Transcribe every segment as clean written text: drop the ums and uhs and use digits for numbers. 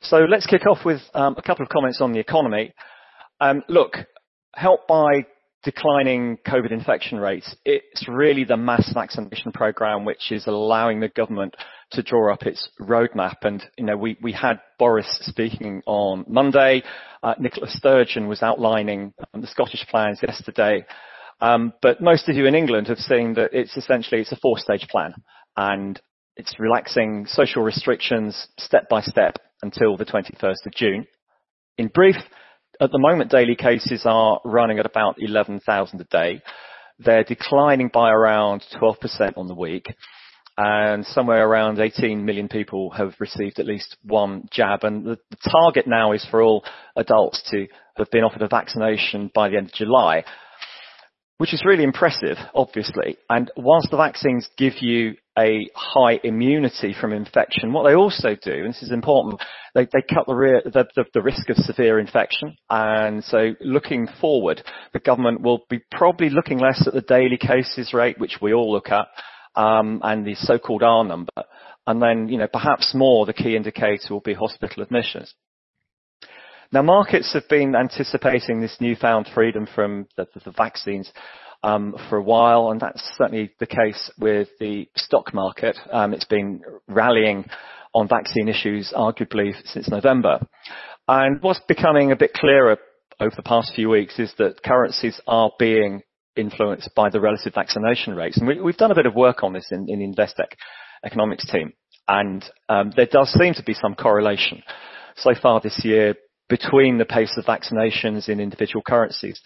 So let's kick off with a couple of comments on the economy. Look, helped by declining COVID infection rates, it's really the mass vaccination program which is allowing the government to draw up its roadmap. And, we had Boris speaking on Monday. Nicola Sturgeon was outlining the Scottish plans yesterday. But most of you in England have seen that it's a four-stage plan, and it's relaxing social restrictions step by step until the 21st of June. In brief, at the moment, daily cases are running at about 11,000 a day. They're declining by around 12% on the week, and somewhere around 18 million people have received at least one jab. And the target now is for all adults to have been offered a vaccination by the end of July, which is really impressive, obviously. And whilst the vaccines give you a high immunity from infection, what they also do, and this is important, they cut the risk of severe infection. And so looking forward, the government will be probably looking less at the daily cases rate, which we all look at, and the so-called R number. And then, perhaps more, the key indicator will be hospital admissions. Now, markets have been anticipating this newfound freedom from the vaccines for a while, and that's certainly the case with the stock market. It's been rallying on vaccine issues arguably since November. And what's becoming a bit clearer over the past few weeks is that currencies are being influenced by the relative vaccination rates. And we've done a bit of work on this in the Investec economics team, and there does seem to be some correlation so far this year between the pace of vaccinations in individual countries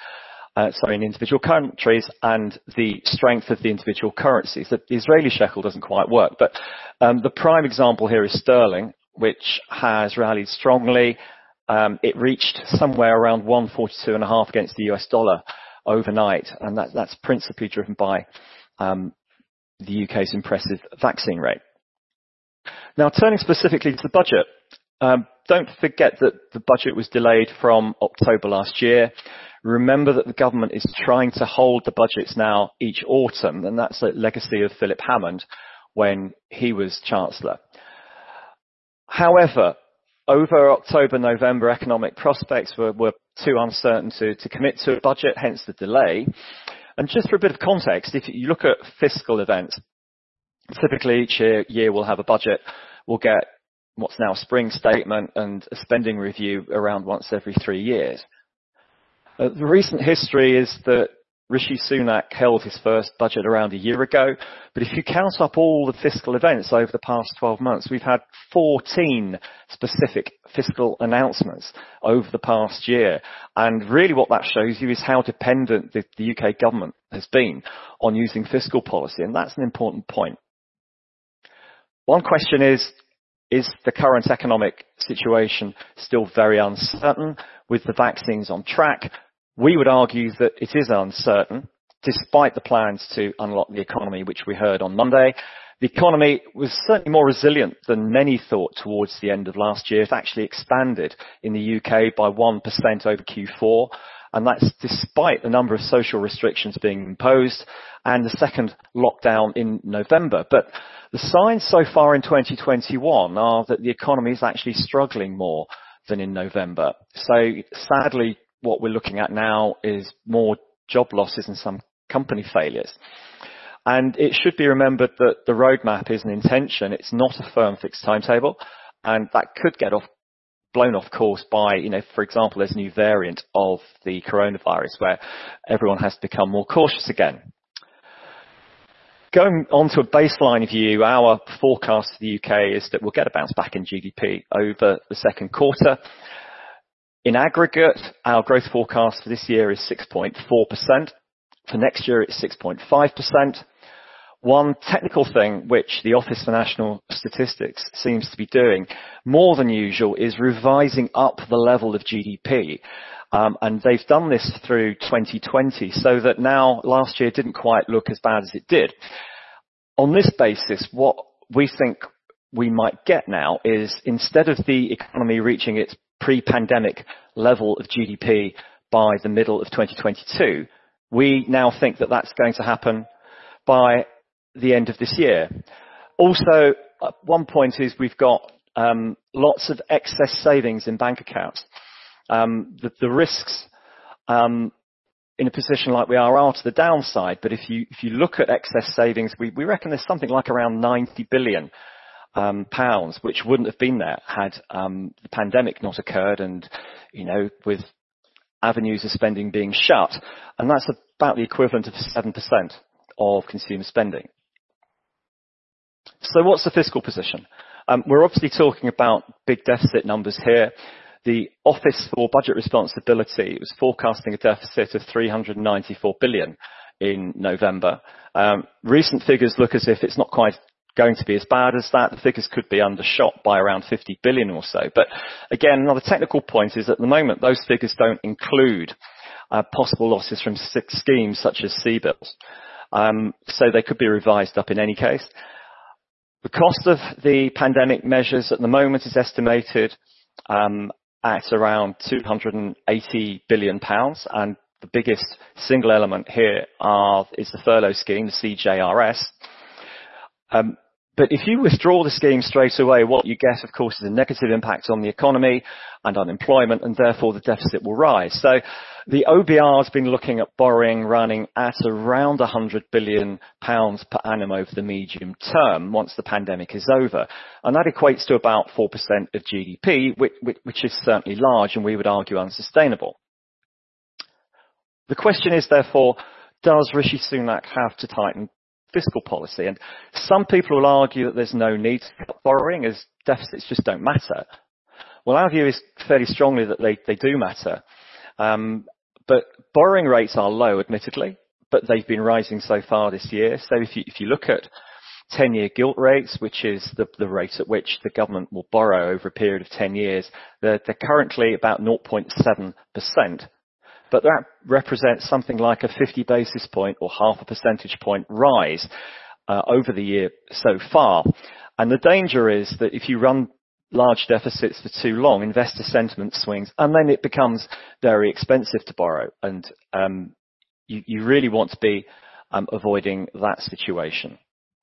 and the strength of the individual currencies. The Israeli shekel doesn't quite work, but the prime example here is sterling, which has rallied strongly. It reached somewhere around 142.5 against the US dollar overnight, and that's principally driven by the UK's impressive vaccine rate. Now, turning specifically to the budget, don't forget that the budget was delayed from October last year. Remember that the government is trying to hold the budgets now each autumn, and that's a legacy of Philip Hammond when he was Chancellor. However, over October, November, economic prospects were too uncertain to commit to a budget, hence the delay. And just for a bit of context, if you look at fiscal events, typically each year we'll have a budget. We'll get what's now a spring statement and a spending review around once every 3 years. The recent history is that Rishi Sunak held his first budget around a year ago, but if you count up all the fiscal events over the past 12 months, we've had 14 specific fiscal announcements over the past year. And really what that shows you is how dependent the UK government has been on using fiscal policy, and that's an important point. One question is the current economic situation still very uncertain with the vaccines on track? We would argue that it is uncertain, despite the plans to unlock the economy, which we heard on Monday. The economy was certainly more resilient than many thought towards the end of last year. It actually expanded in the UK by 1% over Q4, and that's despite the number of social restrictions being imposed and the second lockdown in November. But the signs so far in 2021 are that the economy is actually struggling more than in November. So sadly, what we're looking at now is more job losses and some company failures. And it should be remembered that the roadmap is an intention. It's not a firm fixed timetable, and that could get blown off course by, for example, there's a new variant of the coronavirus where everyone has to become more cautious again. Going on to a baseline view, our forecast for the UK is that we'll get a bounce back in GDP over the second quarter. In aggregate, our growth forecast for this year is 6.4%. For next year, it's 6.5%. One technical thing which the Office for National Statistics seems to be doing more than usual is revising up the level of GDP. And they've done this through 2020, so that now last year didn't quite look as bad as it did. On this basis, what we think we might get now is, instead of the economy reaching its pre-pandemic level of GDP by the middle of 2022, we now think that that's going to happen by the end of this year. Also, one point is we've got lots of excess savings in bank accounts. The risks in a position like we are to the downside, but if you look at excess savings, we reckon there's something like around 90 billion pounds, which wouldn't have been there had the pandemic not occurred, and with avenues of spending being shut, and that's about the equivalent of 7% of consumer spending. So what's the fiscal position? We're obviously talking about big deficit numbers here. The Office for Budget Responsibility was forecasting a deficit of 394 billion in November. Recent figures look as if it's not quite going to be as bad as that. The figures could be undershot by around 50 billion or so. But again, another technical point is at the moment, those figures don't include possible losses from schemes such as CBILS. So they could be revised up in any case. The cost of the pandemic measures at the moment is estimated at around 280 billion pounds, and the biggest single element here is the furlough scheme, the CJRS. But if you withdraw the scheme straight away, what you get, of course, is a negative impact on the economy and unemployment, and therefore the deficit will rise. So the OBR has been looking at borrowing running at around 100 billion pounds per annum over the medium term once the pandemic is over. And that equates to about 4% of GDP, which is certainly large and we would argue unsustainable. The question is, therefore, does Rishi Sunak have to tighten fiscal policy? And some people will argue that there's no need to cut borrowing as deficits just don't matter. Well, our view is fairly strongly that they do matter. But borrowing rates are low, admittedly, but they've been rising so far this year. So if you look at 10-year gilt rates, which is the rate at which the government will borrow over a period of 10 years, they're currently about 0.7%. But that represents something like a 50 basis point or half a percentage point rise over the year so far. And the danger is that if you run large deficits for too long, investor sentiment swings, and then it becomes very expensive to borrow. And you really want to be avoiding that situation.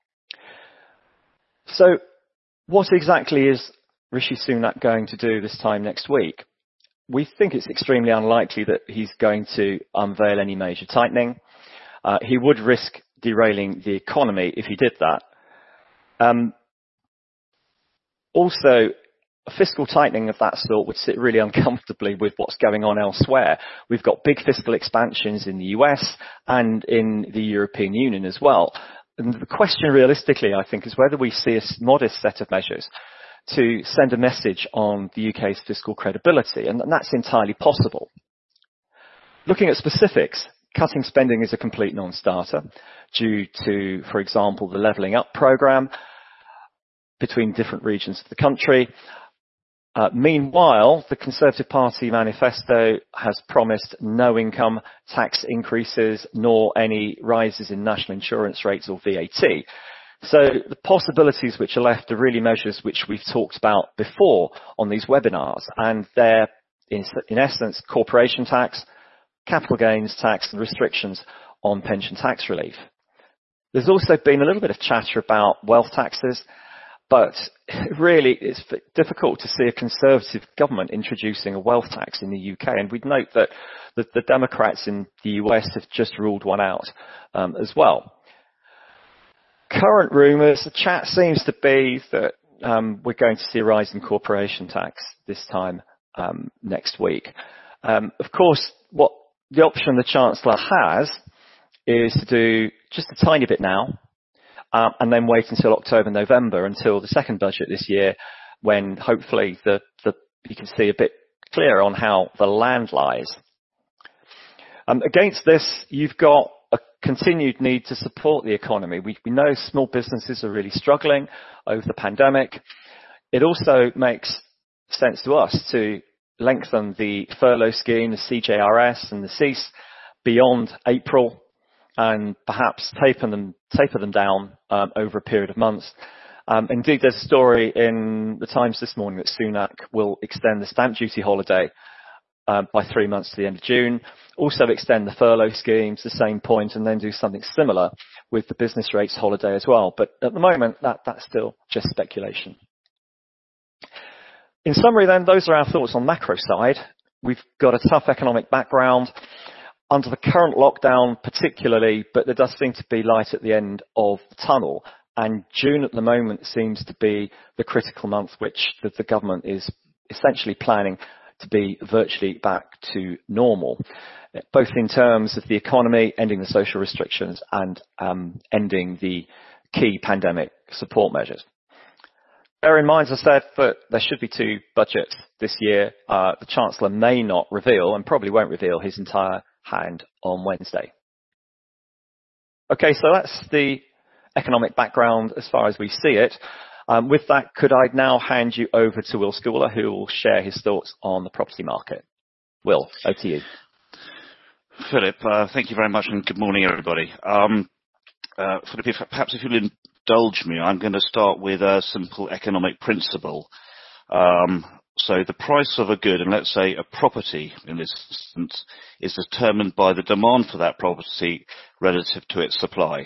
So what exactly is Rishi Sunak going to do this time next week? We think it's extremely unlikely that he's going to unveil any major tightening. He would risk derailing the economy if he did that. Also, a fiscal tightening of that sort would sit really uncomfortably with what's going on elsewhere. We've got big fiscal expansions in the US and in the European Union as well. And the question realistically, I think, is whether we see a modest set of measures to send a message on the UK's fiscal credibility, and that's entirely possible. Looking at specifics, cutting spending is a complete non-starter due to, for example, the Levelling Up programme between different regions of the country. Meanwhile, the Conservative Party manifesto has promised no income tax increases nor any rises in national insurance rates or VAT. So the possibilities which are left are really measures which we've talked about before on these webinars, and they're in essence corporation tax, capital gains tax and restrictions on pension tax relief. There's also been a little bit of chatter about wealth taxes, but really it's difficult to see a Conservative government introducing a wealth tax in the UK, and we'd note that the Democrats in the US have just ruled one out as well. Current rumours, the chat seems to be that we're going to see a rise in corporation tax this time next week. Of course, what the option the Chancellor has is to do just a tiny bit now and then wait until October, November, until the second budget this year, when hopefully you can see a bit clearer on how the land lies. Against this, you've got a continued need to support the economy. We know small businesses are really struggling over the pandemic. It also makes sense to us to lengthen the furlough scheme, the CJRS and the CEASE beyond April, and perhaps taper them down over a period of months. Indeed, there's a story in the Times this morning that Sunak will extend the stamp duty holiday by 3 months to the end of June, also extend the furlough schemes, the same point, and then do something similar with the business rates holiday as well. But at the moment, that's still just speculation. In summary then, those are our thoughts on macro side. We've got a tough economic background under the current lockdown particularly, but there does seem to be light at the end of the tunnel. And June at the moment seems to be the critical month which the government is essentially planning to be virtually back to normal, both in terms of the economy, ending the social restrictions and ending the key pandemic support measures. Bear in mind, as I said, that there should be 2 budgets this year. The Chancellor may not reveal, and probably won't reveal, his entire hand on Wednesday. Okay, so that's the economic background as far as we see it. With that, could I now hand you over to Will Schooler, who will share his thoughts on the property market. Will, over to you. Philip, thank you very much, and good morning, everybody. Philip, perhaps if you'll indulge me, I'm going to start with a simple economic principle. So the price of a good, and let's say a property in this instance, is determined by the demand for that property relative to its supply.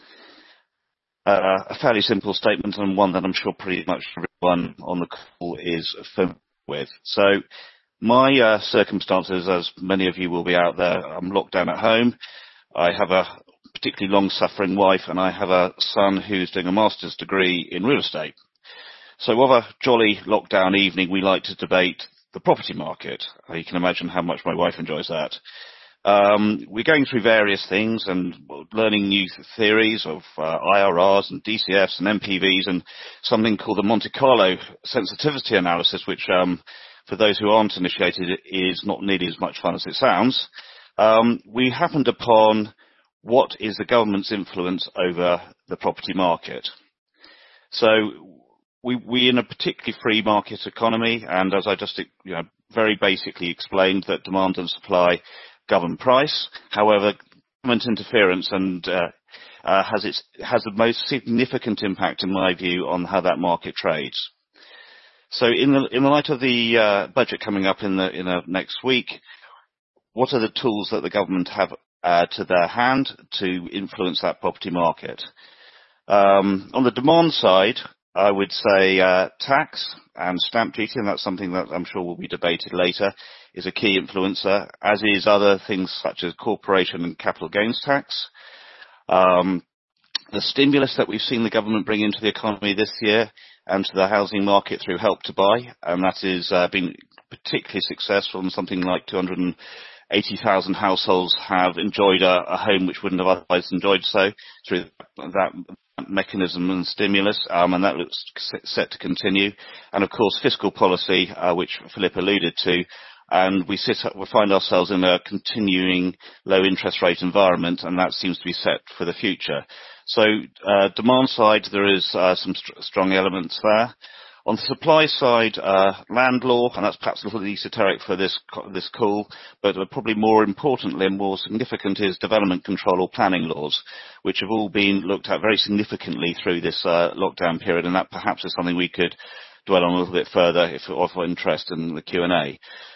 A fairly simple statement, and one that I'm sure pretty much everyone on the call is familiar with. So my circumstances, as many of you will be out there, I'm locked down at home. I have a particularly long-suffering wife, and I have a son who's doing a master's degree in real estate. So of a jolly lockdown evening, we like to debate the property market. You can imagine how much my wife enjoys that. We're going through various things and learning new theories of IRRs and DCFs and MPVs and something called the Monte Carlo sensitivity analysis, which for those who aren't initiated is not nearly as much fun as it sounds. We happened upon what is the government's influence over the property market. So we in a particularly free market economy, and as I just very basically explained, that demand and supply govern price. However, government interference and has the most significant impact, in my view, on how that market trades. So in the light of the budget coming up in the next week, what are the tools that the government have to their hand to influence that property market? On the demand side, I would say tax and stamp duty, and that's something that I'm sure will be debated later, is a key influencer, as is other things such as corporation and capital gains tax. The stimulus that we've seen the government bring into the economy this year and to the housing market through Help to Buy, and that has been particularly successful, and something like 280,000 households have enjoyed a home which wouldn't have otherwise enjoyed so through that mechanism and stimulus, and that looks set to continue. And of course, fiscal policy, which Philip alluded to, and we find ourselves in a continuing low interest rate environment, and that seems to be set for the future. So demand side, there is some strong elements there. On the supply side, land law, and that's perhaps a little esoteric for this call, but probably more importantly and more significant is development control or planning laws, which have all been looked at very significantly through this lockdown period, and that perhaps is something we could dwell on a little bit further if of interest in the Q&A.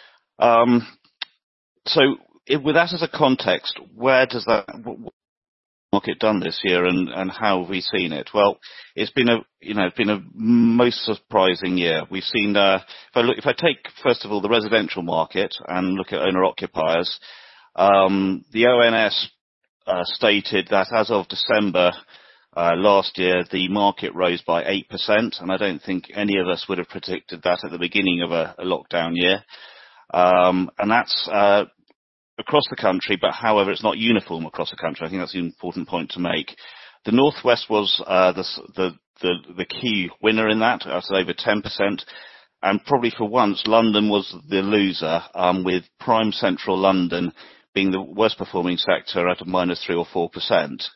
So with that as a context, where does that market done this year, and how have we seen it? Well, it's been a most surprising year. We've seen if I take first of all the residential market and look at owner occupiers, the ONS stated that as of December last year the market rose by 8%, and I don't think any of us would have predicted that at the beginning of a lockdown year, and that's across the country, but however, it's not uniform across the country. I think that's an important point to make. The Northwest was the key winner in that, at over 10%, and probably for once, London was the loser, with prime central London being the worst performing sector at a -3 or 4%.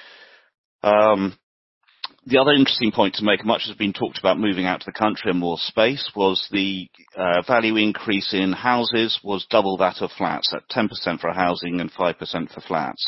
The other interesting point to make, much has been talked about moving out to the country and more space, was the value increase in houses was double that of flats, at 10% for housing and 5% for flats.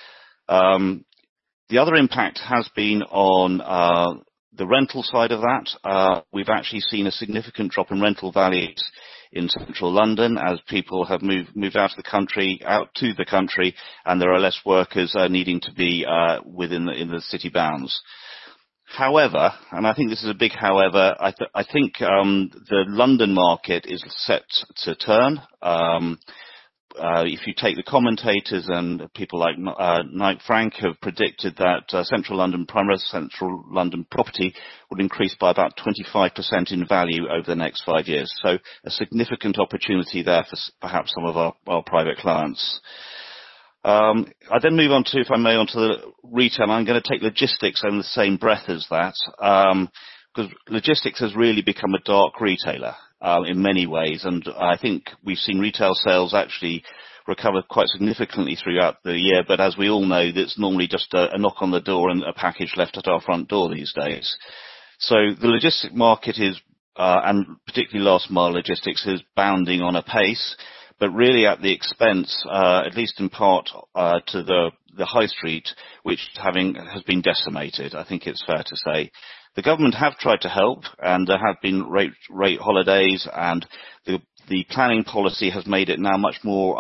The other impact has been on the rental side of that. We've actually seen a significant drop in rental values in central London as people have moved out to the country, and there are less workers needing to be within the city bounds. However, and I think this is a big however, I think the London market is set to turn. If you take the commentators and people like Knight Frank have predicted that primary central London property would increase by about 25% in value over the next 5 years. So a significant opportunity there for perhaps some of our private clients. I then move on to, if I may, onto the retail. I'm going to take logistics in the same breath as that, because logistics has really become a dark retailer in many ways, and I think we've seen retail sales actually recover quite significantly throughout the year, but as we all know, it's normally just a knock on the door and a package left at our front door these days. So the logistics market is, and particularly last mile logistics, is bounding on a pace, but really at the expense, at least in part, to the high street, which has been decimated, I think it's fair to say. The government have tried to help, and there have been rate holidays, and the planning policy has made it now much more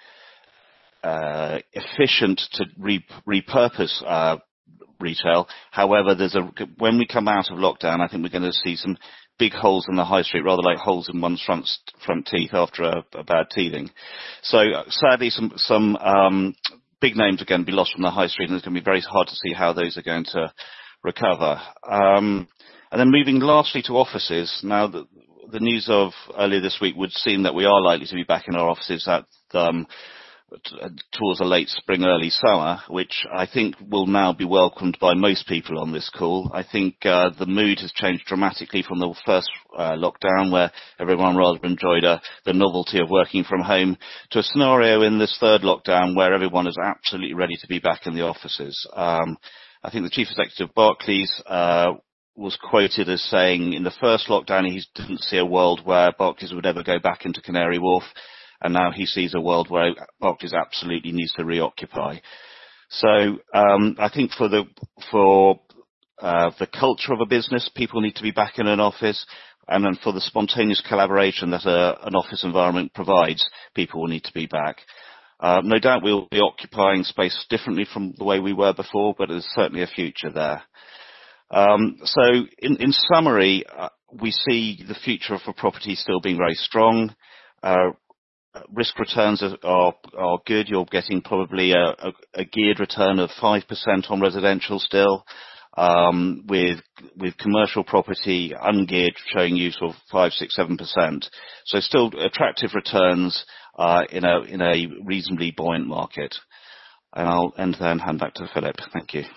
efficient to repurpose retail. However, when we come out of lockdown, I think we're going to see some big holes in the high street, rather like holes in one's front teeth after a bad teething. So sadly, some big names are going to be lost from the high street, and it's going to be very hard to see how those are going to recover. And then moving lastly to offices. Now, the news of earlier this week would seem that we are likely to be back in our offices at towards a late spring, early summer, which I think will now be welcomed by most people on this call. I think the mood has changed dramatically from the first lockdown, where everyone rather enjoyed the novelty of working from home, to a scenario in this third lockdown where everyone is absolutely ready to be back in the offices. I think the chief executive of Barclays was quoted as saying in the first lockdown he didn't see a world where Barclays would ever go back into Canary Wharf, and now he sees a world where Barclays absolutely needs to reoccupy. So I think for the culture of a business, people need to be back in an office, and then for the spontaneous collaboration that an office environment provides, people will need to be back. No doubt we'll be occupying space differently from the way we were before, but there's certainly a future there. So in summary, we see the future for property still being very strong. Risk returns are good. You're getting probably a geared return of 5% on residential still, with commercial property ungeared showing you sort of 5, 6, 7%. So still attractive returns in a reasonably buoyant market. And I'll end there and hand back to Philip. Thank you.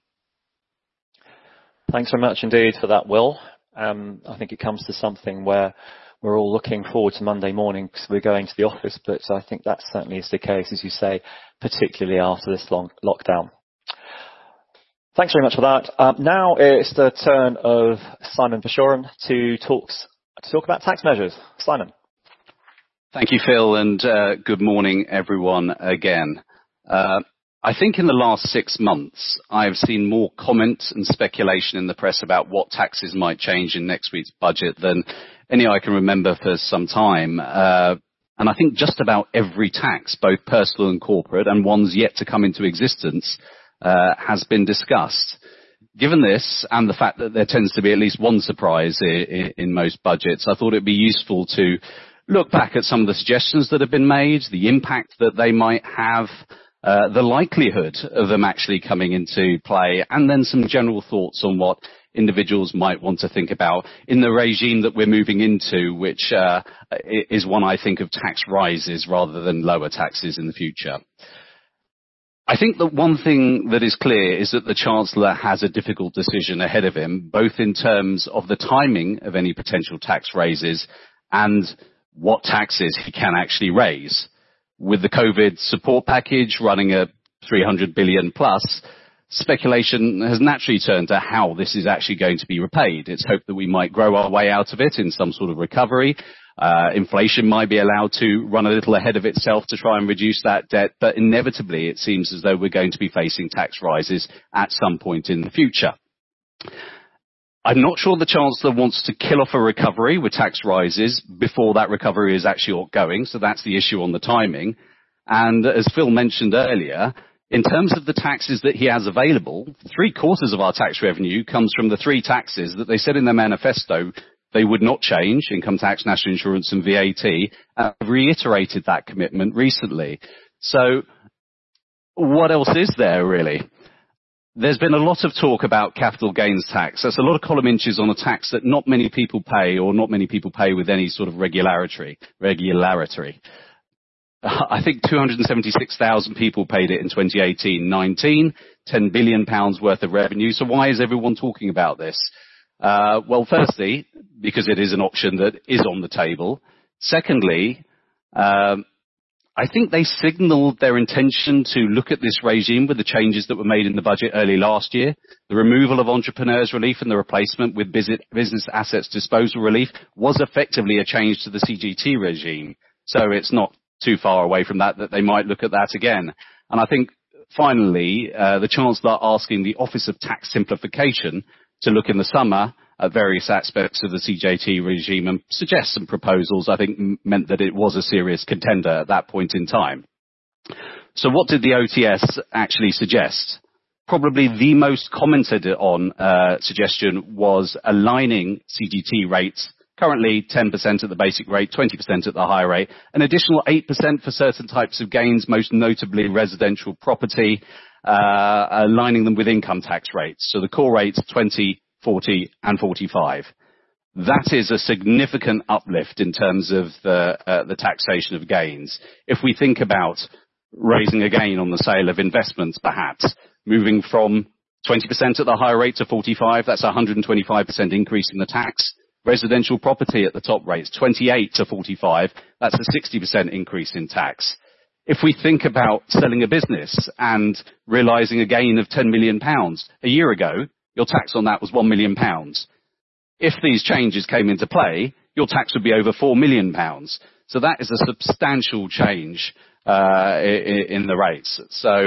Thanks very much indeed for that, Will. I think it comes to something where we're all looking forward to Monday morning because we're going to the office, but I think that certainly is the case, as you say, particularly after this long lockdown. Thanks very much for that. Now it's the turn of Simon Bashoran to talk about tax measures. Simon. Thank you, Phil, and good morning, everyone, again. I think in the last 6 months, I've seen more comment and speculation in the press about what taxes might change in next week's budget than any I can remember for some time. And I think just about every tax, both personal and corporate, and ones yet to come into existence, has been discussed. Given this, and the fact that there tends to be at least one surprise in most budgets, I thought it'd be useful to look back at some of the suggestions that have been made, the impact that they might have, the likelihood of them actually coming into play, and then some general thoughts on what individuals might want to think about in the regime that we're moving into, which is one I think of tax rises rather than lower taxes in the future. I think that one thing that is clear is that the Chancellor has a difficult decision ahead of him, both in terms of the timing of any potential tax raises and what taxes he can actually raise. With the COVID support package running at 300 billion plus, speculation has naturally turned to how this is actually going to be repaid. It's hoped that we might grow our way out of it in some sort of recovery. Inflation might be allowed to run a little ahead of itself to try and reduce that debt, but inevitably it seems as though we're going to be facing tax rises at some point in the future. I'm not sure the Chancellor wants to kill off a recovery with tax rises before that recovery is actually ongoing, so that's the issue on the timing. And as Phil mentioned earlier, In terms of the taxes that he has available, 3/4 of our tax revenue comes from the 3 taxes that they said in their manifesto they would not change: income tax, national insurance and VAT. I've reiterated that commitment recently. So what else is there really? There's been a lot of talk about capital gains tax. There's a lot of column inches on a tax that not many people pay, or not many people pay with any sort of regularity. I think 276,000 people paid it in 2018-19, £10 billion worth of revenue. So why is everyone talking about this? Well, firstly, because it is an option that is on the table. Secondly, I think they signalled their intention to look at this regime with the changes that were made in the budget early last year. The removal of entrepreneurs relief and the replacement with business assets disposal relief was effectively a change to the CGT regime. So it's not too far away from that they might look at that again. And I think, finally, the Chancellor asking the Office of Tax Simplification to look in the summer at various aspects of the CGT regime and suggest some proposals, I think meant that it was a serious contender at that point in time. So what did the OTS actually suggest? Probably the most commented on suggestion was aligning CGT rates, currently 10% at the basic rate, 20% at the higher rate, an additional 8% for certain types of gains, most notably residential property, aligning them with income tax rates. So the core rates 20, 40 and 45. That is a significant uplift in terms of the taxation of gains. If we think about raising a gain on the sale of investments, perhaps moving from 20% at the higher rate to 45, that's a 125% increase in the tax. Residential property at the top rates, 28 to 45, that's a 60% increase in tax. If we think about selling a business and realising a gain of £10 million, a year ago, your tax on that was £1 million. If these changes came into play, your tax would be over £4 million. So that is a substantial change in the rates. So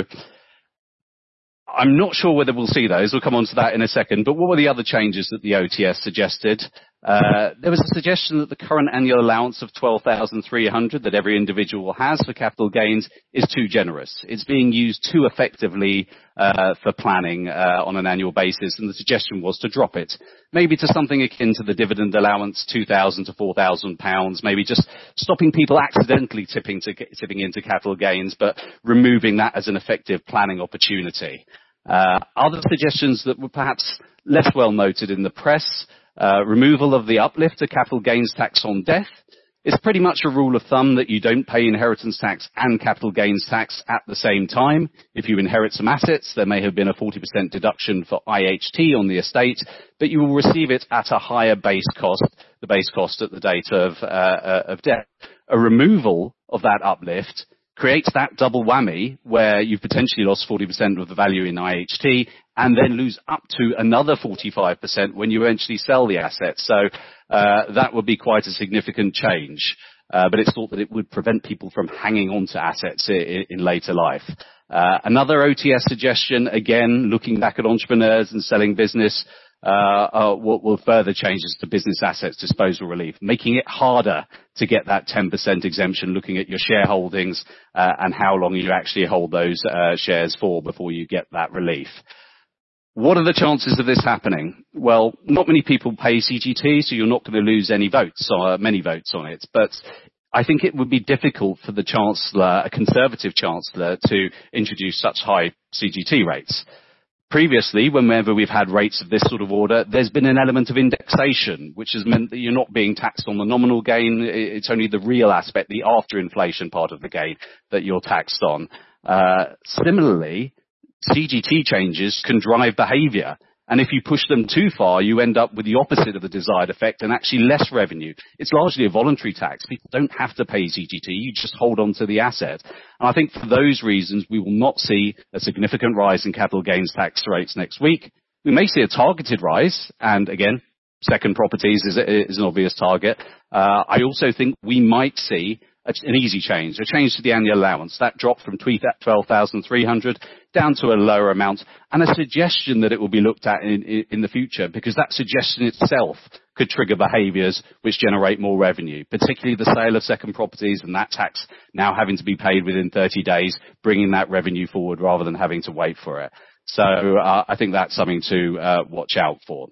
I'm not sure whether we'll see those. We'll come on to that in a second. But what were the other changes that the OTS suggested? There was a suggestion that the current annual allowance of $12,300 that every individual has for capital gains is too generous. It's being used too effectively for planning on an annual basis, and the suggestion was to drop it, maybe to something akin to the dividend allowance, £2,000 to £4,000, maybe just stopping people accidentally tipping into capital gains, but removing that as an effective planning opportunity. Other suggestions that were perhaps less well noted in the press: removal of the uplift to capital gains tax on death. It's pretty much a rule of thumb that you don't pay inheritance tax and capital gains tax at the same time. If you inherit some assets, there may have been a 40% deduction for IHT on the estate, but you will receive it at a higher base cost, the base cost at the date of death. A removal of that uplift creates that double whammy where you've potentially lost 40% of the value in IHT and then lose up to another 45% when you eventually sell the asset. So that would be quite a significant change. But it's thought that it would prevent people from hanging on to assets in later life. Another OTS suggestion, again, looking back at entrepreneurs and selling business, will further changes to business assets disposal relief, making it harder to get that 10% exemption, looking at your shareholdings and how long you actually hold those shares for before you get that relief. What are the chances of this happening? Well, not many people pay CGT, so you're not going to lose many votes on it. But I think it would be difficult for the Chancellor, a Conservative Chancellor, to introduce such high CGT rates. Previously, whenever we've had rates of this sort of order, there's been an element of indexation, which has meant that you're not being taxed on the nominal gain. It's only the real aspect, the after inflation part of the gain, that you're taxed on. Similarly, CGT changes can drive behaviour. And if you push them too far, you end up with the opposite of the desired effect and actually less revenue. It's largely a voluntary tax. People don't have to pay CGT. You just hold on to the asset. And I think for those reasons, we will not see a significant rise in capital gains tax rates next week. We may see a targeted rise. And again, second properties is an obvious target. I also think we might see an easy change, a change to the annual allowance. That dropped from $12,300 down to a lower amount, and a suggestion that it will be looked at in the future, because that suggestion itself could trigger behaviours which generate more revenue, particularly the sale of second properties and that tax now having to be paid within 30 days, bringing that revenue forward rather than having to wait for it. So I think that's something to watch out for.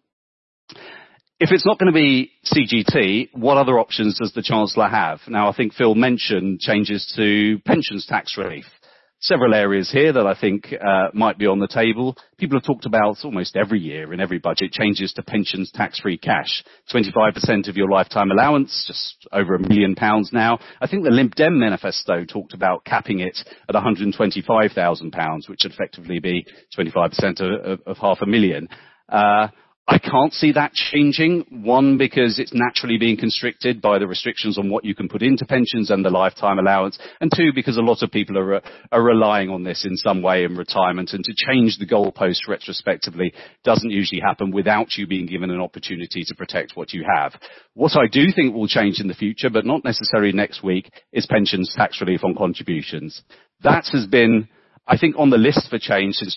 If it's not going to be CGT, what other options does the Chancellor have? Now, I think Phil mentioned changes to pensions tax relief. Several areas here that I think might be on the table. People have talked about almost every year in every budget changes to pensions tax-free cash. 25% of your lifetime allowance, just over £1 million now. I think the Lib Dem manifesto talked about capping it at £125,000, which would effectively be 25% of £500,000. I can't see that changing. One, because it's naturally being constricted by the restrictions on what you can put into pensions and the lifetime allowance. And two, because a lot of people are relying on this in some way in retirement. And to change the goalpost retrospectively doesn't usually happen without you being given an opportunity to protect what you have. What I do think will change in the future, but not necessarily next week, is pensions tax relief on contributions. That has been, I think, on the list for change since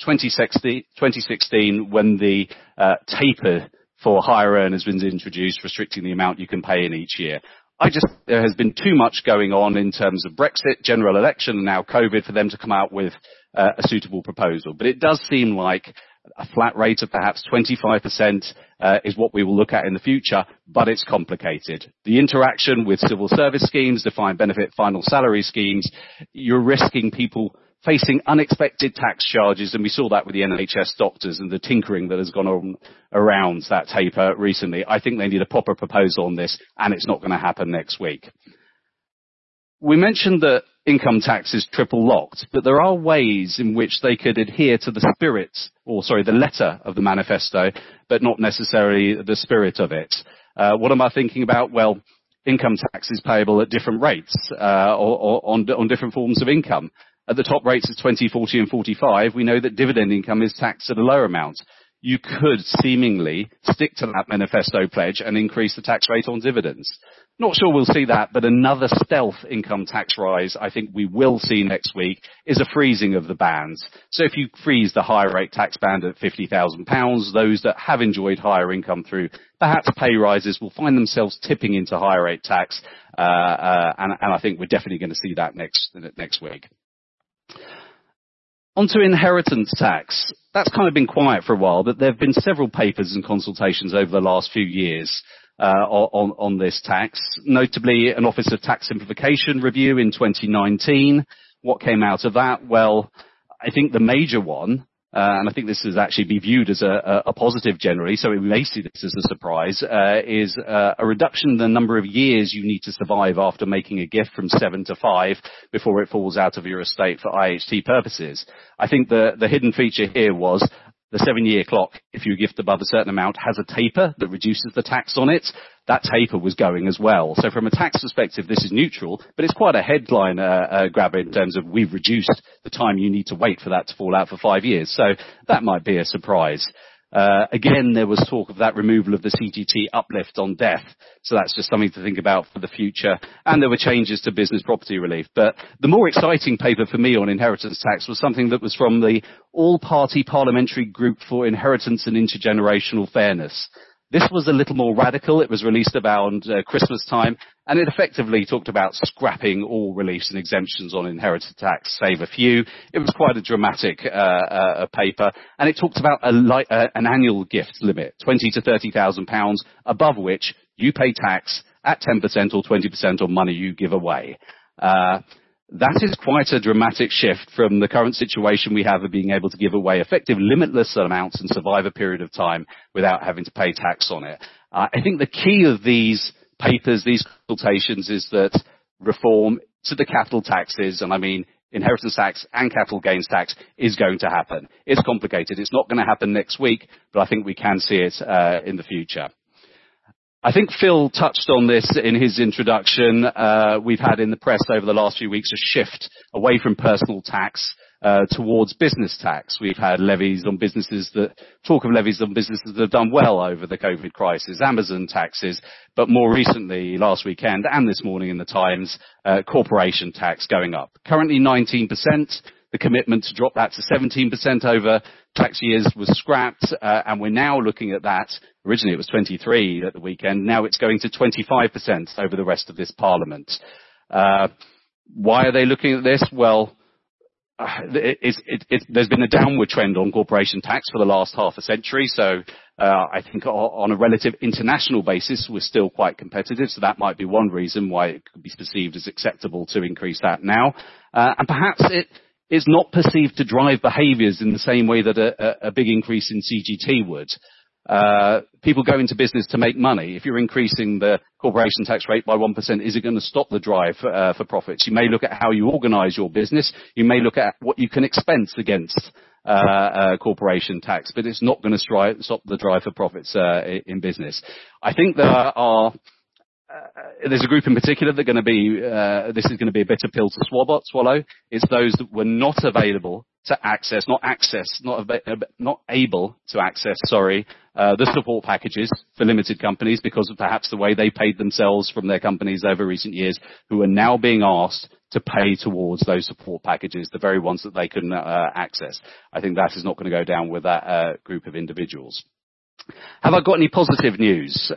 2016 when the taper for higher earners was introduced, restricting the amount you can pay in each year. There has been too much going on in terms of Brexit, general election, and now COVID for them to come out with a suitable proposal. But it does seem like a flat rate of perhaps 25% is what we will look at in the future, but it's complicated. The interaction with civil service schemes, defined benefit final salary schemes, you're risking people facing unexpected tax charges, and we saw that with the NHS doctors and the tinkering that has gone on around that taper recently. I think they need a proper proposal on this, and it's not going to happen next week. We mentioned that income tax is triple locked, but there are ways in which they could adhere to the letter of the manifesto, but not necessarily the spirit of it. What am I thinking about? Well, income tax is payable at different rates or on different forms of income. At the top rates of 20, 40 and 45, we know that dividend income is taxed at a lower amount. You could seemingly stick to that manifesto pledge and increase the tax rate on dividends. Not sure we'll see that, but another stealth income tax rise I think we will see next week is a freezing of the bands. So if you freeze the higher rate tax band at £50,000, those that have enjoyed higher income through perhaps pay rises will find themselves tipping into higher rate tax, and I think we're definitely going to see that next week. Onto inheritance tax. That's kind of been quiet for a while, but there have been several papers and consultations over the last few years on this tax, notably an Office of Tax Simplification review in 2019. What came out of that? Well, I think the major one, and I think this is actually be viewed as a positive generally, so we may see this as a surprise, is a reduction in the number of years you need to survive after making a gift from 7 to 5 before it falls out of your estate for IHT purposes. I think the hidden feature here was the 7-year clock, if you gift above a certain amount, has a taper that reduces the tax on it. That taper was going as well. So from a tax perspective, this is neutral, but it's quite a headline grabber in terms of we've reduced the time you need to wait for that to fall out for 5 years. So that might be a surprise. Again, there was talk of that removal of the CGT uplift on death. So that's just something to think about for the future. And there were changes to business property relief. But the more exciting paper for me on inheritance tax was something that was from the All-Party Parliamentary Group for Inheritance and Intergenerational Fairness. This was a little more radical. It was released about Christmas time, and it effectively talked about scrapping all reliefs and exemptions on inheritance tax, save a few. It was quite a dramatic paper, and it talked about an annual gift limit, £20,000 to £30,000, above which you pay tax at 10% or 20% on money you give away. That is quite a dramatic shift from the current situation we have of being able to give away effective limitless amounts and survive a period of time without having to pay tax on it. I think the key of these papers, these consultations, is that reform to the capital taxes, and I mean inheritance tax and capital gains tax, is going to happen. It's complicated. It's not going to happen next week, but I think we can see it in the future. I think Phil touched on this in his introduction. We've had in the press over the last few weeks a shift away from personal tax towards business tax. We've had levies on businesses that have done well over the COVID crisis, Amazon taxes, but more recently, last weekend and this morning in the Times, corporation tax going up. Currently 19%. The commitment to drop that to 17% over tax years was scrapped, and we're now looking at that. Originally it was 23 at the weekend. Now it's going to 25% over the rest of this Parliament. Why are they looking at this? Well, there's been a downward trend on corporation tax for the last half a century. So I think on a relative international basis, we're still quite competitive. So that might be one reason why it could be perceived as acceptable to increase that now. And perhaps it is not perceived to drive behaviours in the same way that a big increase in CGT would. People go into business to make money. If you're increasing the corporation tax rate by 1%, is it going to stop the drive for profits? You may look at how you organise your business. You may look at what you can expense against corporation tax, but it's not going to stop the drive for profits in business. I think there's a group in particular that are going to be, this is going to be a bitter pill to swallow. It's those that were not available to access, not able to access, the support packages for limited companies because of perhaps the way they paid themselves from their companies over recent years, who are now being asked to pay towards those support packages, the very ones that they couldn't access. I think that is not going to go down with that group of individuals. Have I got any positive news?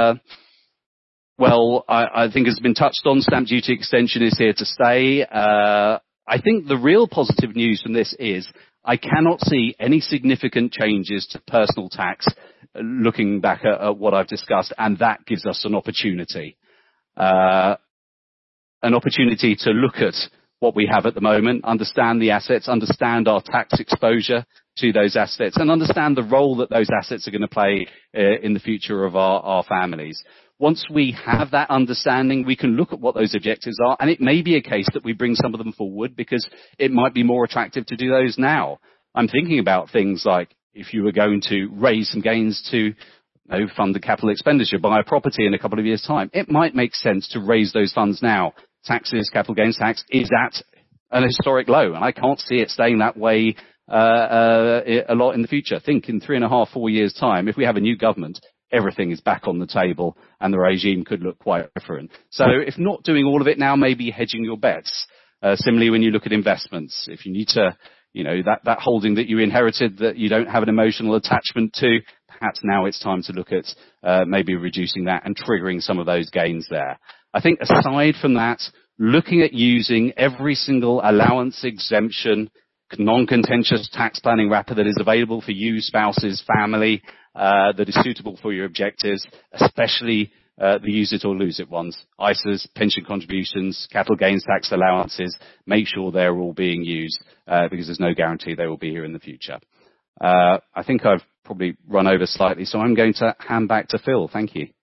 Well, I think it's been touched on. Stamp duty extension is here to stay. I think the real positive news from this is I cannot see any significant changes to personal tax looking back at what I've discussed, and that gives us an opportunity. An opportunity to look at what we have at the moment, understand the assets, understand our tax exposure to those assets, and understand the role that those assets are going to play in the future of our families. Once we have that understanding, we can look at what those objectives are, and it may be a case that we bring some of them forward because it might be more attractive to do those now. I'm thinking about things like if you were going to raise some gains to fund the capital expenditure, buy a property in a couple of years' time, it might make sense to raise those funds now. Taxes, capital gains tax is at an historic low, and I can't see it staying that way a lot in the future. Think in 3.5, 4 years' time, if we have a new government, everything is back on the table and the regime could look quite different. So if not doing all of it now, maybe hedging your bets. Similarly, when you look at investments, if you need to, that holding that you inherited that you don't have an emotional attachment to, perhaps now it's time to look at maybe reducing that and triggering some of those gains there. I think aside from that, looking at using every single allowance, exemption, non-contentious tax planning wrapper that is available for you, spouses, family, that is suitable for your objectives, especially the use it or lose it ones. ISAs, pension contributions, capital gains tax allowances, make sure they're all being used because there's no guarantee they will be here in the future. I think I've probably run over slightly, so I'm going to hand back to Phil. Thank you.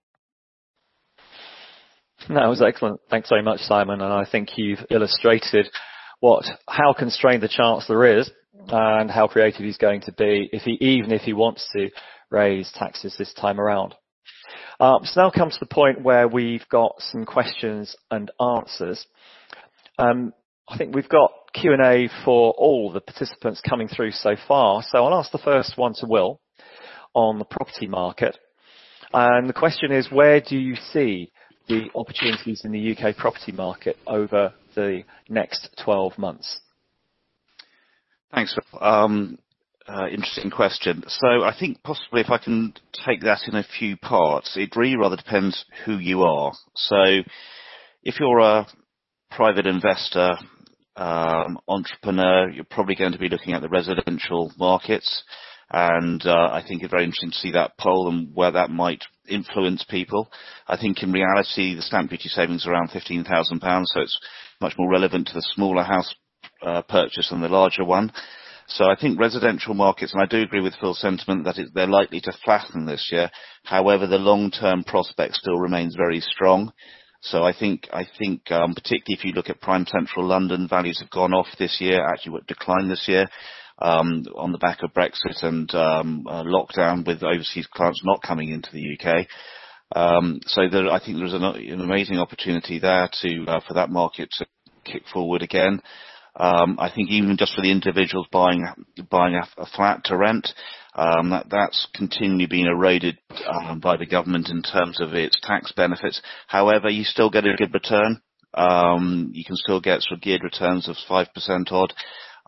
That was excellent. Thanks very much, Simon. And I think you've illustrated how constrained the Chancellor is and how creative he's going to be even if he wants to raise taxes this time around. So now comes to the point where we've got some questions and answers. I think we've got Q&A for all the participants coming through so far. So I'll ask the first one to Will on the property market. And the question is, where do you see the opportunities in the UK property market over the next 12 months? Thanks, Phil. Interesting question. So I think possibly if I can take that in a few parts, it really rather depends who you are. So if you're a private investor, entrepreneur, you're probably going to be looking at the residential markets. And I think it's very interesting to see that poll and where that might influence people. I think in reality, the stamp duty savings are around £15,000, so it's much more relevant to the smaller house purchase than the larger one. So I think residential markets, and I do agree with Phil's sentiment that they're likely to flatten this year. However, the long-term prospect still remains very strong. So I think particularly if you look at prime central London, values have gone off this year, actually declined this year. On the back of Brexit and lockdown with overseas clients not coming into the UK. I think there's an amazing opportunity there for that market to kick forward again. I think even just for the individuals buying a flat to rent, that's continually being eroded by the government in terms of its tax benefits. However, you still get a good return. You can still get sort of geared returns of 5% odd.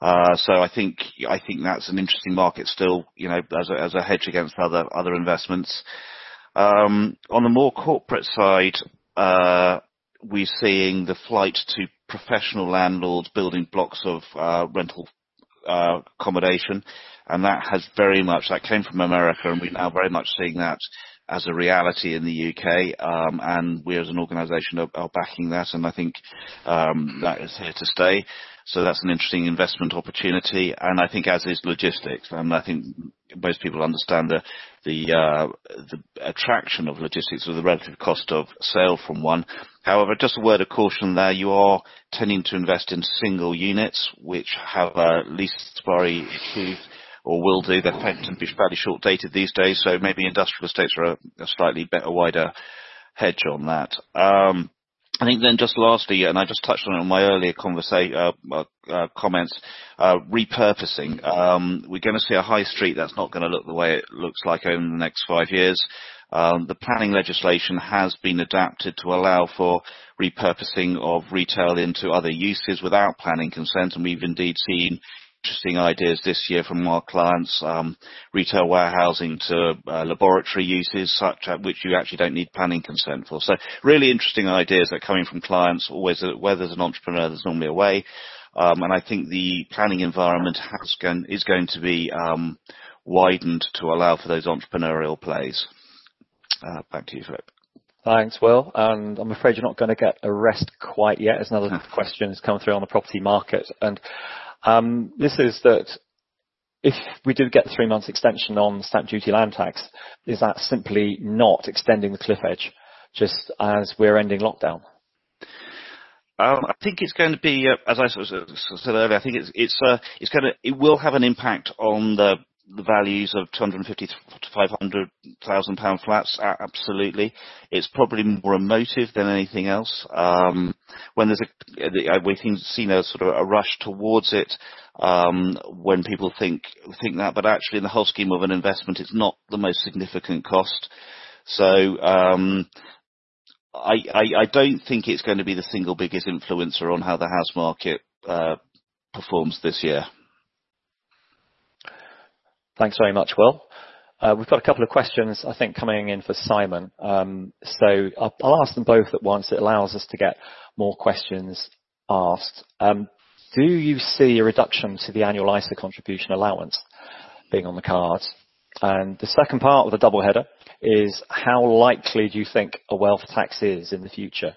So I think that's an interesting market still, as a hedge against other investments. On the more corporate side, we're seeing the flight to professional landlords building blocks of rental accommodation, and that came from America, and we're now very much seeing that as a reality in the UK, and we as an organisation are backing that, and I think that is here to stay. So that's an interesting investment opportunity, and I think as is logistics, and I think most people understand the attraction of logistics or the relative cost of sale from one. However, just a word of caution there, you are tending to invest in single units which have lease expiry issues, or will do. They tend to be fairly short dated these days, so maybe industrial estates are a slightly better, wider hedge on that. I think then just lastly, and I just touched on it in my earlier comments, repurposing. We're going to see a high street that's not going to look the way it looks like over the next 5 years. The planning legislation has been adapted to allow for repurposing of retail into other uses without planning consent, and we've indeed seen interesting ideas this year from our clients, retail warehousing to laboratory uses, which you actually don't need planning consent for. So really interesting ideas that are coming from clients. Always, where there's an entrepreneur, there's normally a way. And I think the planning environment is going to be widened to allow for those entrepreneurial plays. Back to you, Philip. Thanks, Will. And I'm afraid you're not going to get a rest quite yet, as another question has come through on the property market. And this is that if we do get the 3 months extension on stamp duty land tax, is that simply not extending the cliff edge just as we're ending lockdown? I think it's going to be, as I said earlier, I think it will have an impact on the values of 250 to 500,000 pound flats. Absolutely, it's probably more emotive than anything else. When we've seen a sort of a rush towards it when people think that, but actually in the whole scheme of an investment, it's not the most significant cost. So I don't think it's going to be the single biggest influencer on how the house market performs this year. Thanks very much, Will. We've got a couple of questions, I think, coming in for Simon. So I'll ask them both at once. It allows us to get more questions asked. Do you see a reduction to the annual ISA contribution allowance being on the cards? And the second part of the double header is, how likely do you think a wealth tax is in the future?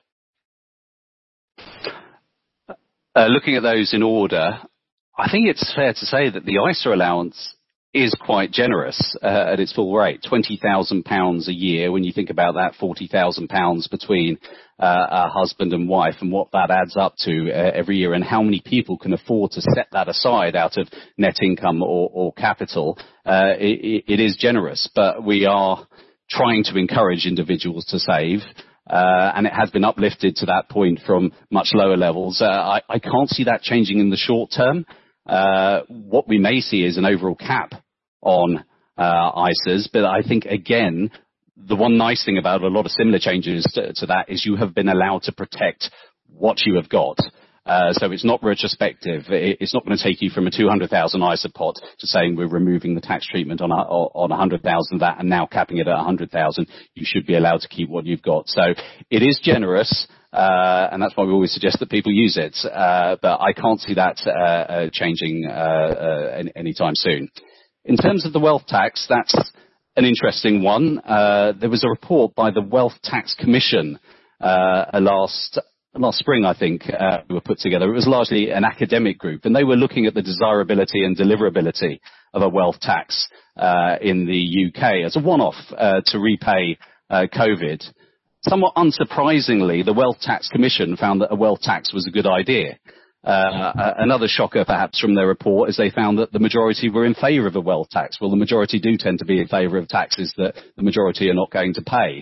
Looking at those in order, I think it's fair to say that the ISA allowance is quite generous at its full rate, £20,000 a year. When you think about that, £40,000 between a husband and wife, and what that adds up to every year, and how many people can afford to set that aside out of net income or capital, it is generous. But we are trying to encourage individuals to save, and it has been uplifted to that point from much lower levels. I can't see that changing in the short term. What we may see is an overall cap on ISAs, but I think, again, the one nice thing about a lot of similar changes to that is you have been allowed to protect what you have got. So it's not retrospective. It's not going to take you from a 200,000 ISA pot to saying we're removing the tax treatment on 100,000 of that and now capping it at 100,000. You should be allowed to keep what you've got. So it is generous, and that's why we always suggest that people use it. But I can't see that changing anytime soon. In terms of the wealth tax, that's an interesting one. There was a report by the Wealth Tax Commission last spring, I think, were put together. It was largely an academic group, and they were looking at the desirability and deliverability of a wealth tax in the UK as a one-off to repay COVID. Somewhat unsurprisingly, the Wealth Tax Commission found that a wealth tax was a good idea. Another shocker, perhaps, from their report is they found that the majority were in favour of a wealth tax. Well, the majority do tend to be in favour of taxes that the majority are not going to pay.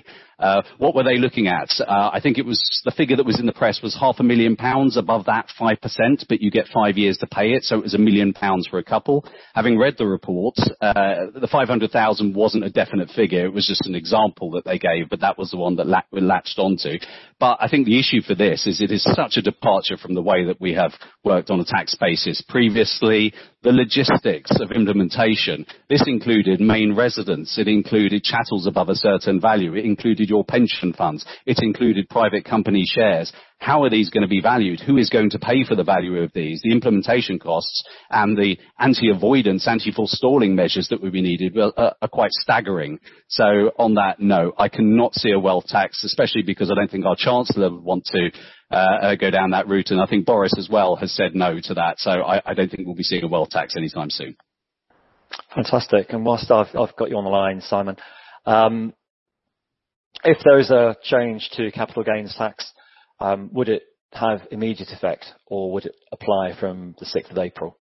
What were they looking at? I think it was the figure that was in the press was £500,000 above that 5%, but you get 5 years to pay it, so it was £1 million for a couple. Having read the report, the 500,000 wasn't a definite figure. It was just an example that they gave, but that was the one that we latched onto. But I think the issue for this is it is such a departure from the way that we have worked on a tax basis previously. The logistics of implementation. This included main residence. It included chattels above a certain value. It included your pension funds. It included private company shares. How are these going to be valued? Who is going to pay for the value of these? The implementation costs and the anti-avoidance, anti-forestalling measures that would be needed are quite staggering. So on that note, I cannot see a wealth tax, especially because I don't think our Chancellor would want to go down that route. And I think Boris as well has said no to that. So I don't think we'll be seeing a wealth tax anytime soon. Fantastic. And whilst I've got you on the line, Simon, if there is a change to capital gains tax, would it have immediate effect, or would it apply from the 6th of April?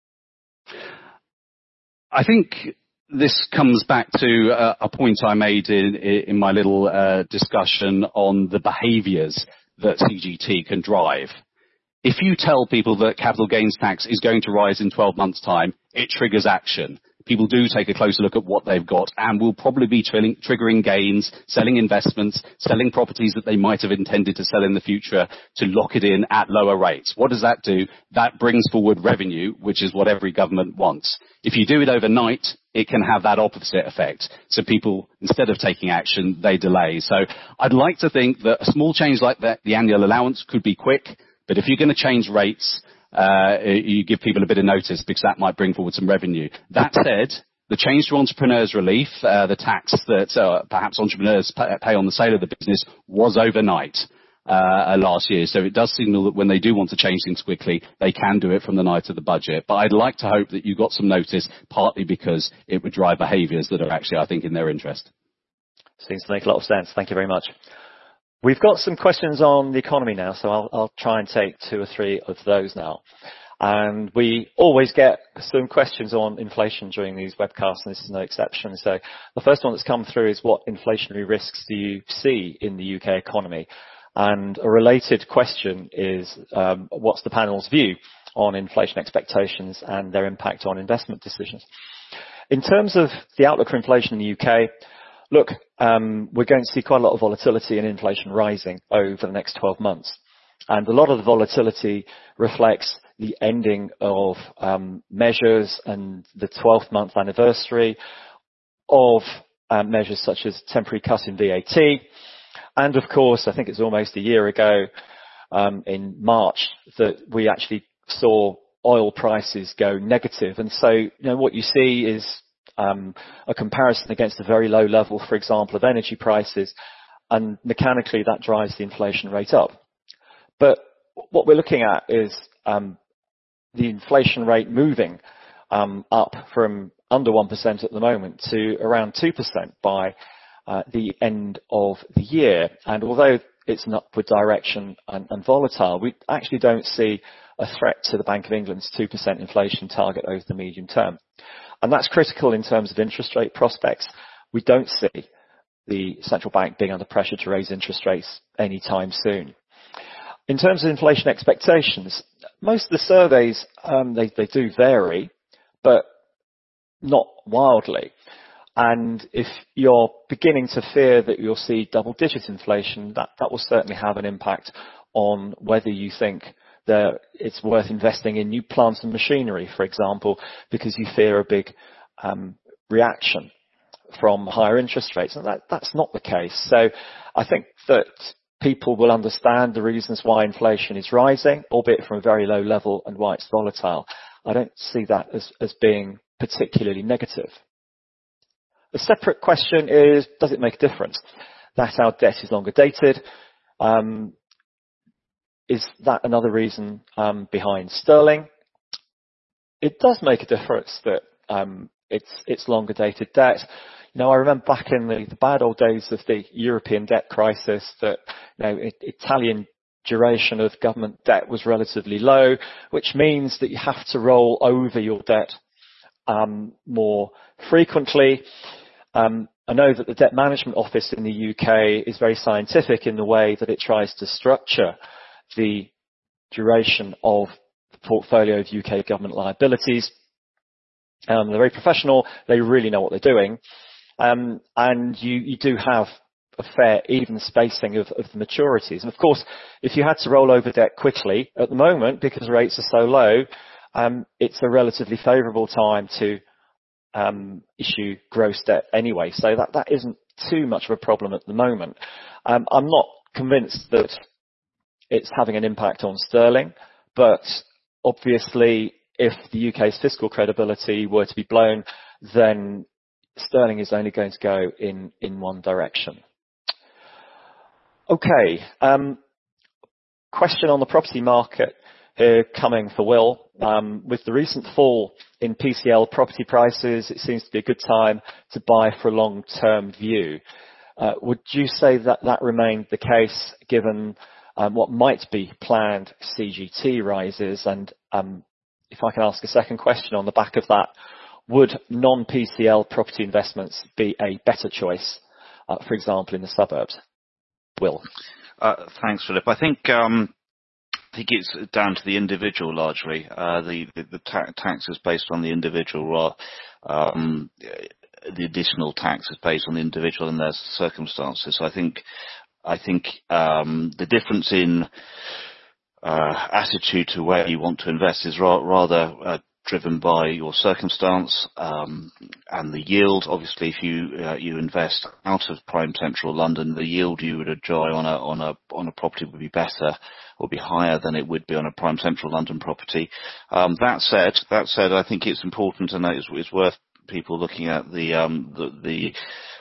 I think this comes back to a point I made in my little discussion on the behaviours that CGT can drive. If you tell people that capital gains tax is going to rise in 12 months' time, it triggers action. People do take a closer look at what they've got and will probably be triggering gains, selling investments, selling properties that they might have intended to sell in the future to lock it in at lower rates. What does that do? That brings forward revenue, which is what every government wants. If you do it overnight, it can have that opposite effect. So people, instead of taking action, they delay. So I'd like to think that a small change like that, the annual allowance, could be quick. But if you're going to change rates, you give people a bit of notice because that might bring forward some revenue. That said, the change to entrepreneurs relief, the tax that perhaps entrepreneurs pay on the sale of the business, was overnight last year. So it does signal that when they do want to change things quickly, they can do it from the night of the budget. But I'd like to hope that you got some notice, partly because it would drive behaviours that are actually, I think, in their interest. Seems to make a lot of sense. Thank you very much. We've got some questions on the economy now, so I'll try and take 2 or 3 of those now. And we always get some questions on inflation during these webcasts, and this is no exception. So the first one that's come through is, what inflationary risks do you see in the UK economy? And a related question is, what's the panel's view on inflation expectations and their impact on investment decisions? In terms of the outlook for inflation in the UK, look, we're going to see quite a lot of volatility and inflation rising over the next 12 months. And a lot of the volatility reflects the ending of measures and the 12th month anniversary of measures such as temporary cut in VAT. And of course, I think it's almost a year ago in March that we actually saw oil prices go negative. And so, what you see is a comparison against a very low level, for example, of energy prices, and mechanically that drives the inflation rate up. But what we're looking at is the inflation rate moving up from under 1% at the moment to around 2% by the end of the year. And although it's an upward direction and volatile, we actually don't see a threat to the Bank of England's 2% inflation target over the medium term. And that's critical in terms of interest rate prospects. We don't see the central bank being under pressure to raise interest rates anytime soon. In terms of inflation expectations, most of the surveys, they do vary, but not wildly. And if you're beginning to fear that you'll see double-digit inflation, that will certainly have an impact on whether you think that it's worth investing in new plants and machinery, for example, because you fear a big reaction from higher interest rates. And that's not the case. So I think that people will understand the reasons why inflation is rising, albeit from a very low level, and why it's volatile. I don't see that as being particularly negative. A separate question is, does it make a difference that our debt is longer dated? Is that another reason behind sterling? It does make a difference that it's longer dated debt. I remember back in the bad old days of the European debt crisis that Italian duration of government debt was relatively low, which means that you have to roll over your debt more frequently. I know that the Debt Management Office in the UK is very scientific in the way that it tries to structure the duration of the portfolio of UK government liabilities. They're very professional. They really know what they're doing. And you do have a fair, even spacing of the maturities. And of course, if you had to roll over debt quickly at the moment, because rates are so low, it's a relatively favourable time to issue gross debt anyway. So that isn't too much of a problem at the moment. I'm not convinced that it's having an impact on sterling, but obviously if the UK's fiscal credibility were to be blown, then sterling is only going to go in one direction. Okay, question on the property market here coming for Will. With the recent fall in PCL property prices, it seems to be a good time to buy for a long-term view. Would you say that remained the case given what might be planned CGT rises? And if I can ask a second question on the back of that, would non-PCL property investments be a better choice, for example, in the suburbs? Will. Thanks, Philip. I think it's down to the individual largely. The tax is based on the individual, the additional tax is based on the individual and their circumstances. So I think the difference in attitude to where you want to invest is rather driven by your circumstance and the yield. Obviously, if you invest out of prime central London, the yield you would enjoy on a property would be better or be higher than it would be on a prime central London property. That said, I think it's important and it's worth people looking at the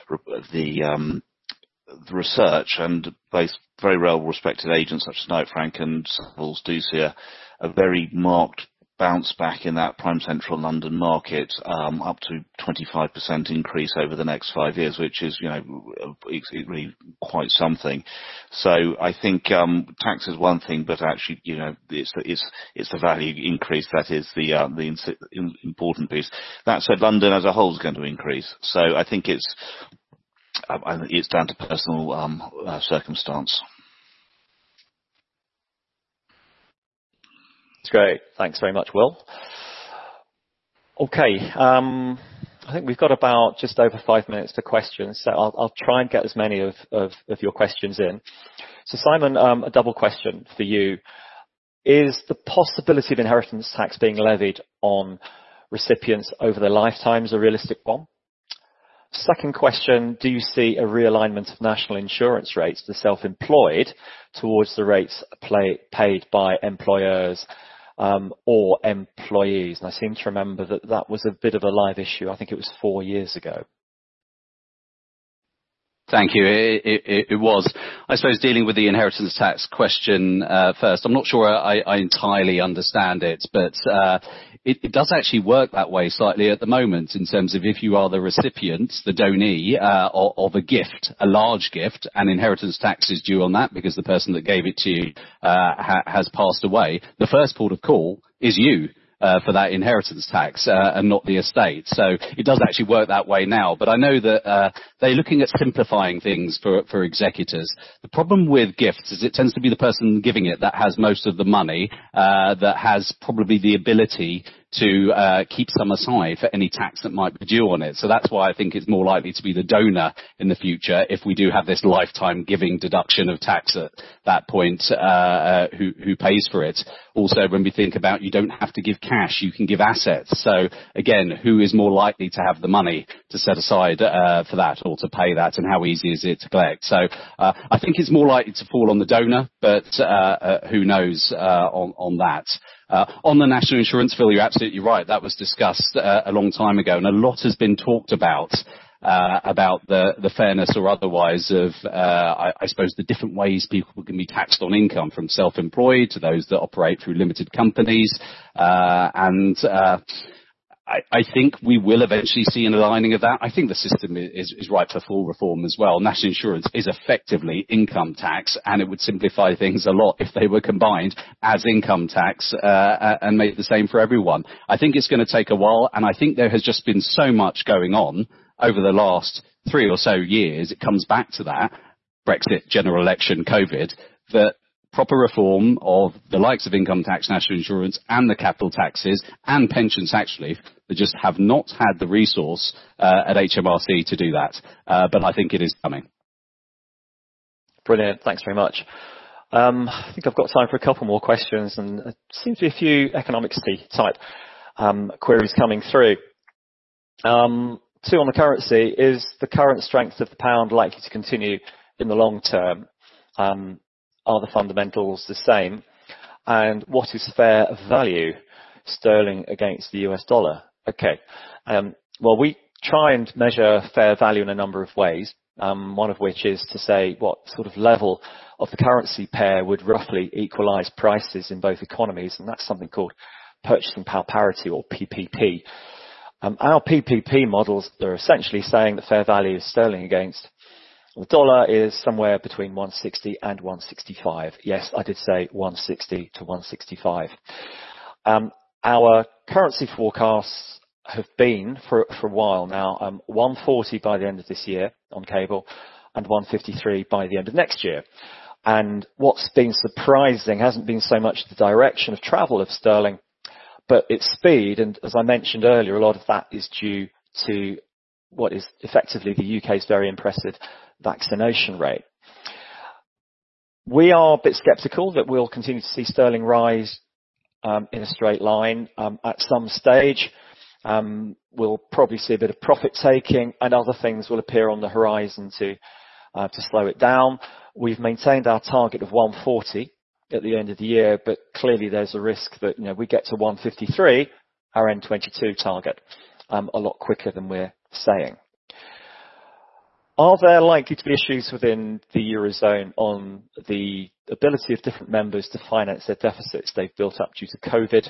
research, and both very well-respected agents such as Knight Frank and Savills do see a very marked bounce back in that prime central London market, up to 25% increase over the next 5 years, which is, really quite something. So I think tax is one thing, but actually, it's the value increase that is the important piece. That said, London as a whole is going to increase. So I think it's down to personal circumstance. That's great. Thanks very much, Will. Okay, I think we've got about just over 5 minutes for questions, so I'll try and get as many of your questions in. So Simon, a double question for you. Is the possibility of inheritance tax being levied on recipients over their lifetimes a realistic one? Second question, do you see a realignment of national insurance rates to self-employed towards the rates paid by employers or employees? And I seem to remember that was a bit of a live issue. I think it was 4 years ago. Thank you. It was. I suppose dealing with the inheritance tax question first, I'm not sure I entirely understand it, but it does actually work that way slightly at the moment in terms of if you are the recipient, the donee of a gift, a large gift, and inheritance tax is due on that because the person that gave it to you has passed away, the first port of call is you. For that inheritance tax and not the estate. So it does actually work that way now. But I know that they're looking at simplifying things for executors. The problem with gifts is it tends to be the person giving it that has most of the money, that has probably the ability to keep some aside for any tax that might be due on it. So that's why I think it's more likely to be the donor in the future if we do have this lifetime giving deduction of tax at that point, who pays for it. Also, when we think about you don't have to give cash, you can give assets. So again, who is more likely to have the money to set aside for that or to pay that, and how easy is it to collect? So I think it's more likely to fall on the donor, but who knows on that. On the national insurance, Phil, you're absolutely right. That was discussed a long time ago, and a lot has been talked about the fairness or otherwise of, I suppose, the different ways people can be taxed on income, from self-employed to those that operate through limited companies. I think we will eventually see an aligning of that. I think the system is ripe for full reform as well. National insurance is effectively income tax, and it would simplify things a lot if they were combined as income tax and made the same for everyone. I think it's going to take a while, and I think there has just been so much going on over the last 3 or so years, it comes back to that, Brexit, general election, COVID, that proper reform of the likes of income tax, national insurance, and the capital taxes, and pension tax relief, they just have not had the resource at HMRC to do that. But I think it is coming. Brilliant. Thanks very much. I think I've got time for a couple more questions, and there seems to be a few economics-y type queries coming through. Two on the currency. Is the current strength of the pound likely to continue in the long term? Are the fundamentals the same? And what is fair value sterling against the US dollar? Okay. Well, we try and measure fair value in a number of ways. One of which is to say what sort of level of the currency pair would roughly equalize prices in both economies, and that's something called purchasing power parity, or PPP. Our PPP models are essentially saying that fair value is sterling against the dollar is somewhere between 160 and 165. Yes, I did say 160 to 165. Our currency forecasts have been for a while now 140 by the end of this year on cable and 153 by the end of next year. And what's been surprising hasn't been so much the direction of travel of sterling, but its speed. And as I mentioned earlier, a lot of that is due to what is effectively the UK's very impressive vaccination rate. We are a bit sceptical that we'll continue to see sterling rise in a straight line. At some stage, we'll probably see a bit of profit taking, and other things will appear on the horizon to slow it down. We've maintained our target of 140 at the end of the year, but clearly there's a risk that we get to 153, our N22 target, a lot quicker than we're saying. Are there likely to be issues within the Eurozone on the ability of different members to finance their deficits they've built up due to COVID?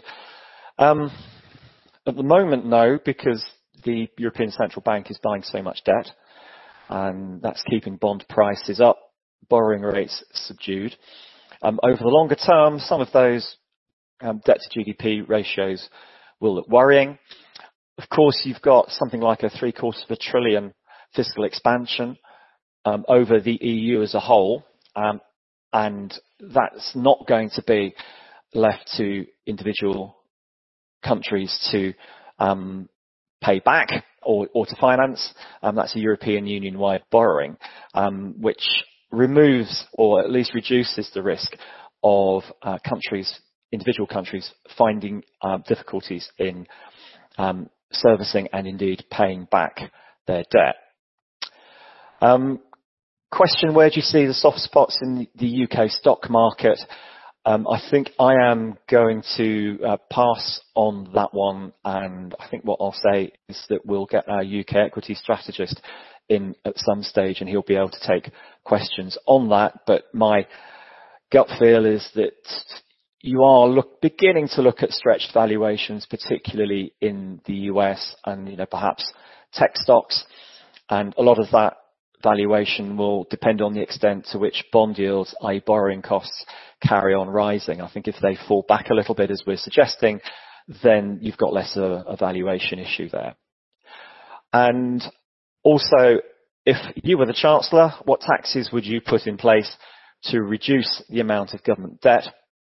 At the moment, no, because the European Central Bank is buying so much debt, and that's keeping bond prices up, borrowing rates subdued. Over the longer term, some of those debt to GDP ratios will look worrying. Of course, you've got something like a $750 billion fiscal expansion over the EU as a whole, and that's not going to be left to individual countries to pay back or to finance. That's a European Union-wide borrowing, which removes or at least reduces the risk of individual countries finding difficulties in servicing and indeed paying back their debt. Question, where do you see the soft spots in the UK stock market? I think I am going to pass on that one, and I think what I'll say is that we'll get our UK equity strategist in at some stage, and he'll be able to take questions on that. But my gut feel is that you are beginning to look at stretched valuations, particularly in the US and perhaps tech stocks, and a lot of that valuation will depend on the extent to which bond yields, i.e. borrowing costs, carry on rising. I think if they fall back a little bit, as we're suggesting, then you've got less of a valuation issue there. And also, if you were the Chancellor, what taxes would you put in place to reduce the amount of government debt?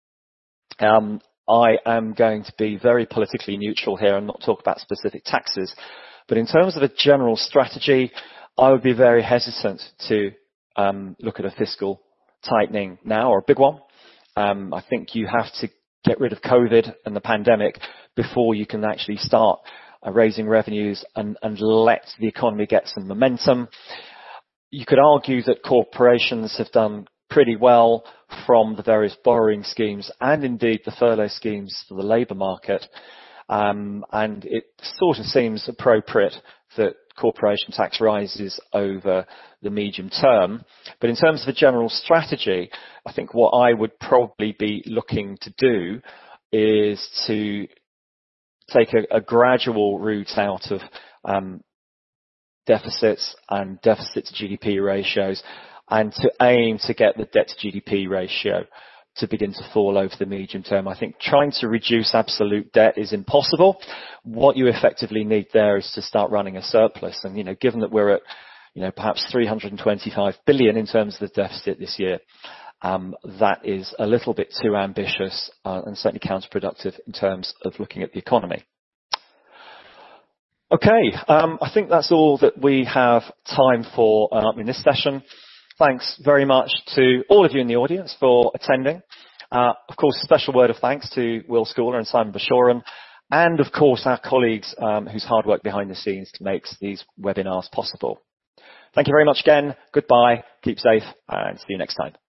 I am going to be very politically neutral here and not talk about specific taxes. But in terms of a general strategy, I would be very hesitant to look at a fiscal tightening now, or a big one. I think you have to get rid of COVID and the pandemic before you can actually start raising revenues and let the economy get some momentum. You could argue that corporations have done pretty well from the various borrowing schemes and indeed the furlough schemes for the labour market. And it sort of seems appropriate that corporation tax rises over the medium term. But in terms of a general strategy, I think what I would probably be looking to do is to take a gradual route out of deficits and deficit to GDP ratios, and to aim to get the debt to GDP ratio to begin to fall over the medium term. I think trying to reduce absolute debt is impossible. What you effectively need there is to start running a surplus. And, given that we're at perhaps 325 billion in terms of the deficit this year. That is a little bit too ambitious and certainly counterproductive in terms of looking at the economy. Okay, I think that's all that we have time for in this session. Thanks very much to all of you in the audience for attending. Of course, a special word of thanks to Will Schooler and Simon Bashoran, and of course our colleagues whose hard work behind the scenes makes these webinars possible. Thank you very much again. Goodbye, keep safe, and see you next time.